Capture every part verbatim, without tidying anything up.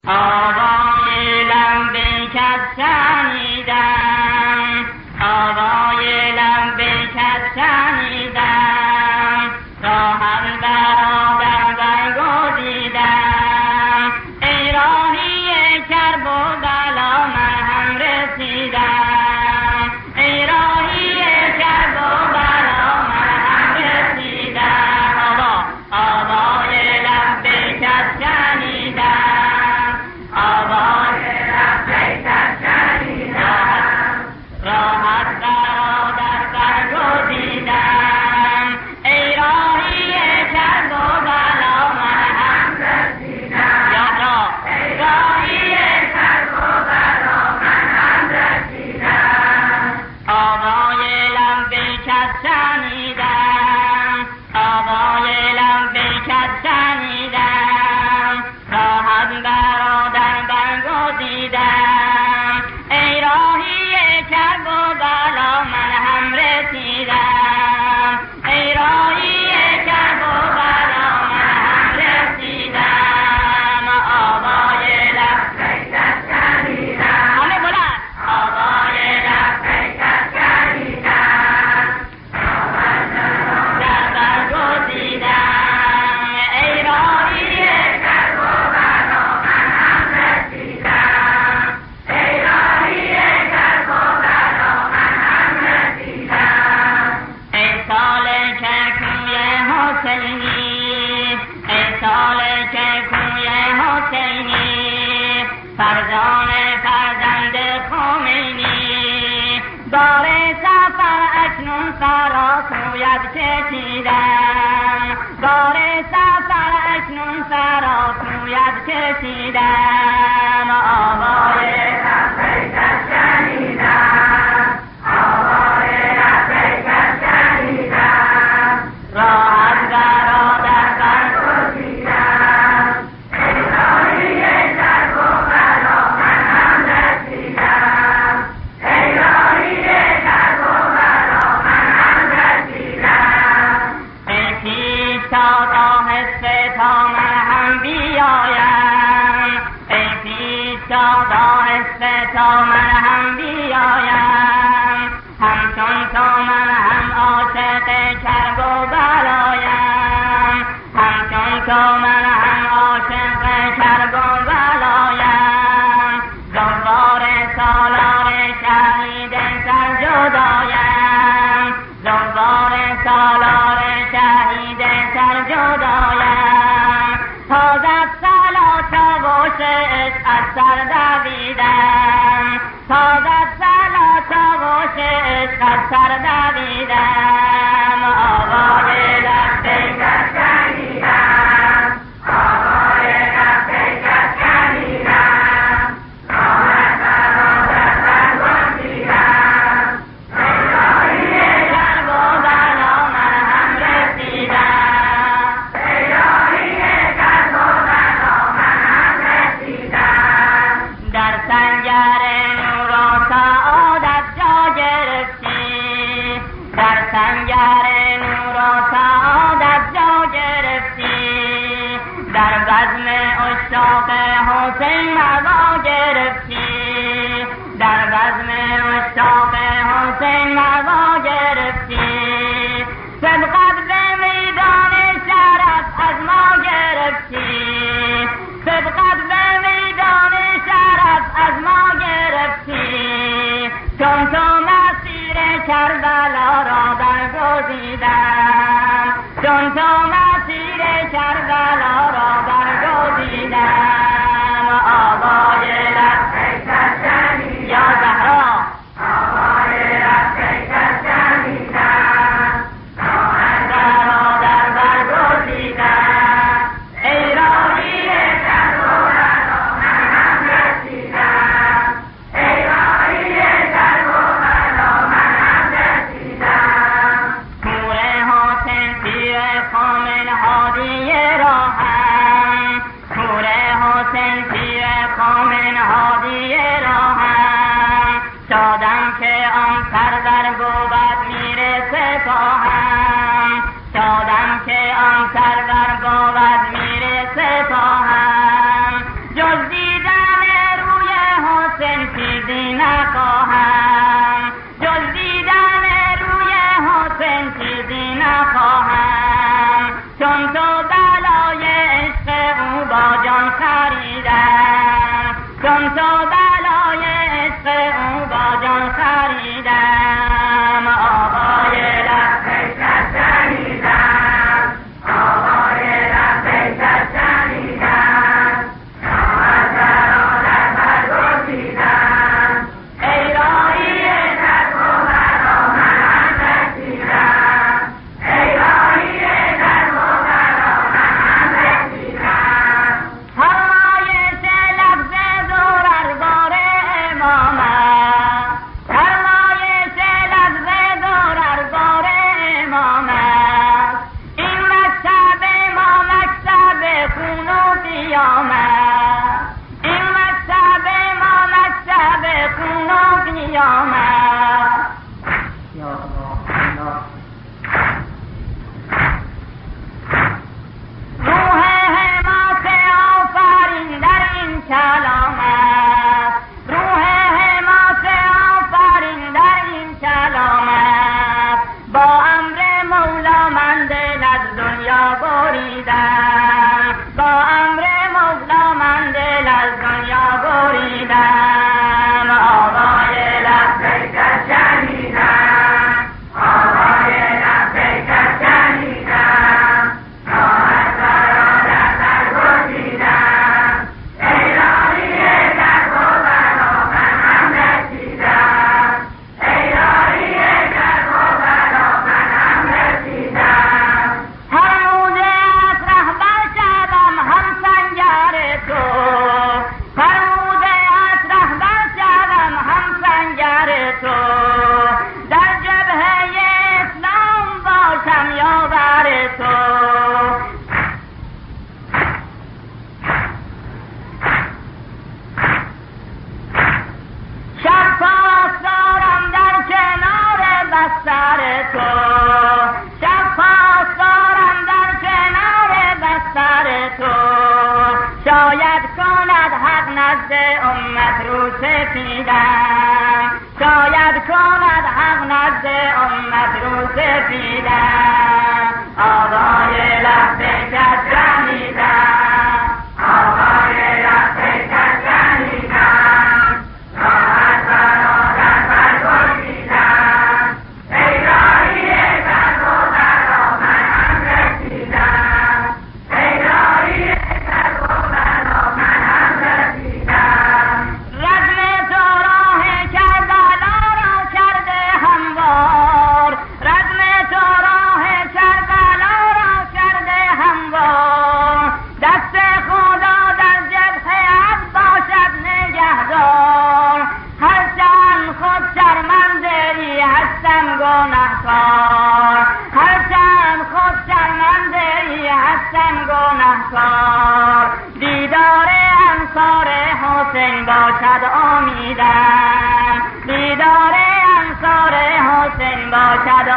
آوای لبیکت شنیدم، آوای لبیکت شنیدم، راهم برادر برگزیدم، ای راهی کرب و بلا من هم رسیدم، ای راهی کرب و بلا من هم رسیدم. آوا آوای لبیکت شنیدم، آوای لبیکت شنیدم، راحت برادر برگزیدم، ای راهی کرب و بلا من هم رسیدم. یا را ای راهی کرب و بلا من هم رسیدم. آوای لبیکت شنیدم، آوای لبیکت شنیدم، راحت برادر برگزیدم، ای راهی کرب و بلا من هم رسیدم، ای راهی کرب و بلا من هم رسیدم. آوای لبیکت شنیدم، همه بلند، آوای لبیکت شنیدم، در برگزیدم، ای راهی کرب و بلا من هم رسیدم، ای راهی کرب و بلا من هم رسیدم. ای سالک کوی حسینی، ای سالک کوی حسینی، فرزان فرزند خمینی، بار سفر اکنون فرا کویت کشیدم، بار سفر اکنون فرا کویت کشیدم. آوای لبیکت شنیدم، آوای لبیکت شنیدم، راحت برادر برگزیدم، ای راهی کرب و بلا من هم رسیدم، ای راهی کرب و بلا من هم رسیدم. ای پیشتاز آهسته تا من هم بیایم، ای پیشتاز آهسته تا من هم بیایم، همچون تو من هم عاشق کرب و بلایم، همچون تو من هم عاشق کرب و بلایم، زوار سالار شهید سر جدایم، زوار سالار شهید سر جدایم، تازد صلات و عشق از سر دویدم، تازد صلات و عشق از سر دویدم. آوای لبیکت شنیدم، آوای لبیکت شنیدم، راحت برادر برگزیدم، ای راهی کرب و بلا من هم رسیدم، ای راهی کرب و بلا من هم رسیدم. در سنگر نور و سعادت جا گرفتی، در تا بلای عشق او با جان خریدم آقای لبیکت شنیدم آقای لبیکت شنیدم شاهد را در بر گزیدم ای راهی کس و بلا من هم رسیدم ای راهی کس و بلا من هم رسیدم فرمایش لفظ دورر بار امامت فرمایش لفظ دورر بار امامت این مکتب ما مکتب خون و قیامت این مکتب ما مکتب خون و قیامت یا الله روح حماس آفرین در این کلامت روح حماس آفرین در این کلامت با امر مولا من دل از دنیا بریدم با امر مولا من دل از دنیا بریدم آقای لبیکت شنیدم آقای لبیکت شنیدم راحت را در سر گزیدم ای راهی کس و بلا من هم رسیدم ای راهی کس و بلا من هم رسیدم هر روزه از رهبر شدم هم سنگر تو هر روزه از رهبر شدم هم سنگر تو در جبهه اسلام باشم یاور تو شب پاسدارم در کنار بستر تو شب پاسدارم در کنار بستر تو شاید کند حق نزد امت رو سپیدم شاید کند حق نزد امت رو سپیدم آقای لبیکت شنیدم آقای لبیکت شنیدم راحت را در بر گزیدم ای راهی کس و بلا من هم رسیدم ای راهی کس و بلا من هم رسیدم رزم تو راه کربلا را کرده هموار رزم تو راه کربلا را کرده هموار دست خدا در جبهه‌ات باشد نگهدار هرچند خود شرمنده ای هستم گنهکار هرچند خود شرمنده ای هستم گنهکار دیدار انصار حسین باشد امیدم دیدار انصار حسین باشد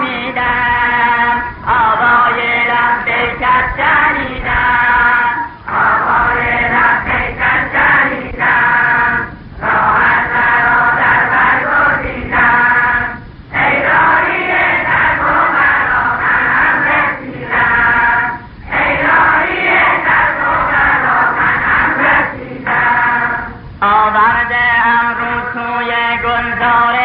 امیدم آقای لبیکت شنیدم آقای لبیکت شنیدم راحت را در بر گزیدم ای راهی کس و بلا من هم رسیدم ای راهی کس و بلا من هم رسیدم آورده ام رو سوی گلزار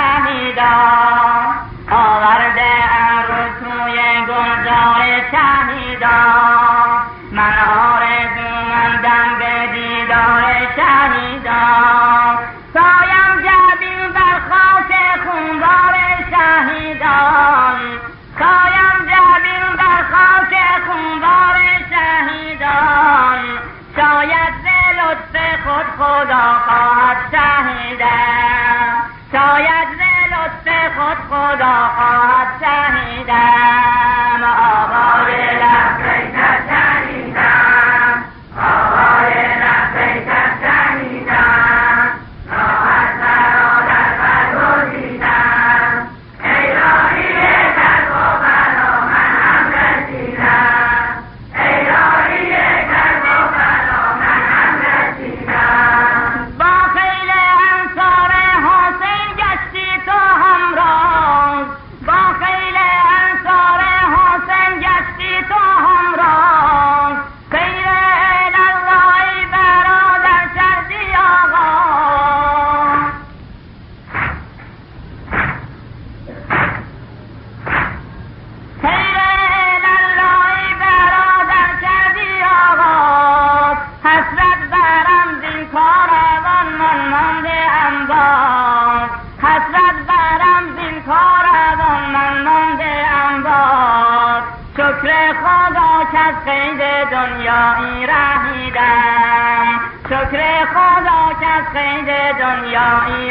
شهیدان آورده ام رو سوی گلزار شهیدان من آرزومندم به دیدار شهیدان سایم جبین بر خاک خونبار شهیدان سایم جبین بر خاک خونبار شهیدان شاید ز لطف خود خدا خواهد شهیدم شاید ز لطف خود خدا خواهد شهیدم آقای لبیکت شنیدم آقای لبیکت شنیدم راحت را در بر گزیدم ای راهی کس و بلا من هم رسیدم ای راهی کس و بلا من هم رسیدم با دنیایی رهیدم، شکر خدا که از قید دنیایی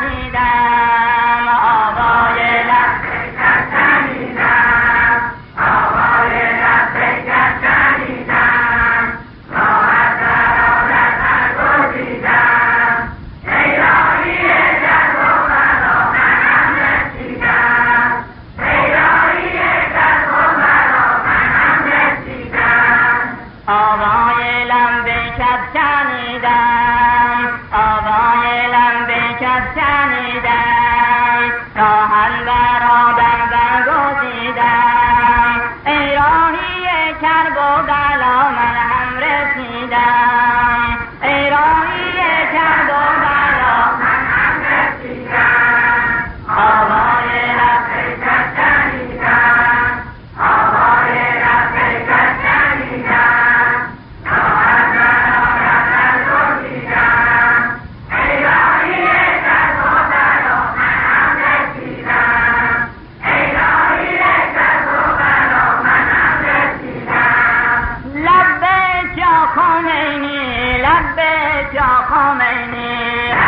رهیدم. آوای لبیک شنیدم، آوای لبیک شنیدم، راحت برادر برگزیدم، ای راهی جلب و بلا منم رسیدم، ای راهی جلب و بلا منم رسیدم. آوای لبیک شنیدم، آوای لبیک شنیدم، راهن برادر برگزیدم، ای راهی کرب و بلا من هم رسیدم، ای راهی کرب و بلا من هم رسیدم. آوای لبیک شنیدم، آوای لبیک شنیدم، راهن برادر برگزیدم، ای راهی کرب و بلا من هم رسیدم، ای راهی کرب و بلا من هم رسیدم. لبیک یا خمینی، لبیک یا خمینی،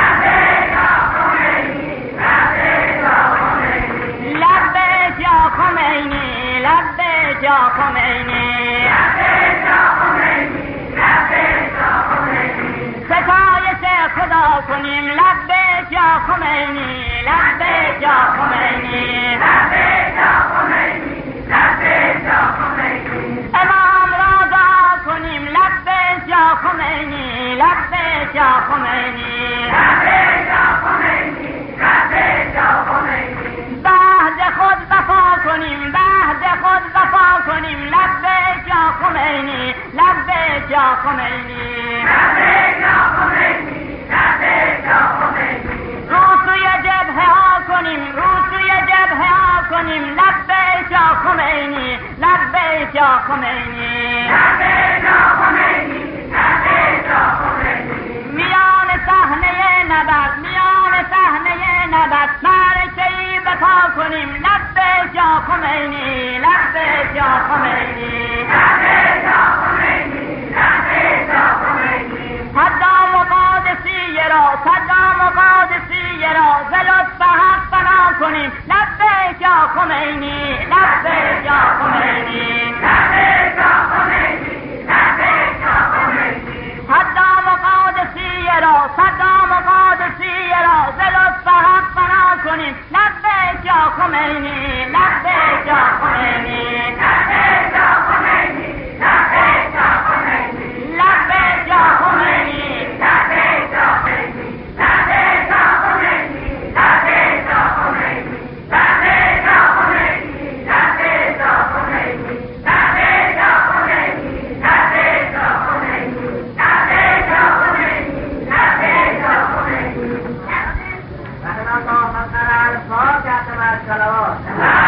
لبیک یا خمینی، لبیک یا خمینی، لبیک یا خمینی، لبیک یا خمینی، لبیک یا خمینی، لبیک یا خمینی. ستایش خدا کنیم لبیک یا خمینی، لبیک یا خمینی، لبیک یا خمینی، لبیک یا خمینی. امام را دعا کنیم لبیک یا خمینی، لبیک یا خمینی، لبیک یا خمینی، لبیک یا خمینی. به عهد خود وفا کنیم، به عهد خود وفا کنیم لبیک یا خمینی، لبیک یا خمینی، لبیک یا خمینی، لبیک یا خمینی. رو سوی جبهه ها کنیم، رو سوی جبهه ها کنیم لبیک یا خمینی، لبیک یا خمینی، لبیک یا خمینی، لبیک یا خمینی. میان صحنه نبرد، میان صحنه نبرد معرکه‌ای بپا کنیم لبیک یا خمینی، لبیک یا خمینی، لبیک یا خمینی، لبیک یا خمینی. صدام و قادسیه را، صدام و قادسیه را ز لطف حق فنا کنیم لبیک یا خمینی، لبیک یا خمینی، لبیک یا خمینی، لبیک یا خمینی. صدام و قادسیه را، صدام و قادسیه را ز لطف حق فنا کنیم لبیک یا خمینی، لبیک یا خمینی، لبیک یا خمینی، لبیک یا خمینی، لبیک یا خمینی، لبیک یا خمینی، لبیک یا خمینی، لبیک یا خمینی، لبیک یا خمینی، لبیک یا خمینی، لبیک یا خمینی، لبیک یا خمینی، لبیک یا خمینی، لبیک یا خمینی. رحم الله من قرأ الفاتحة مع الصلوات.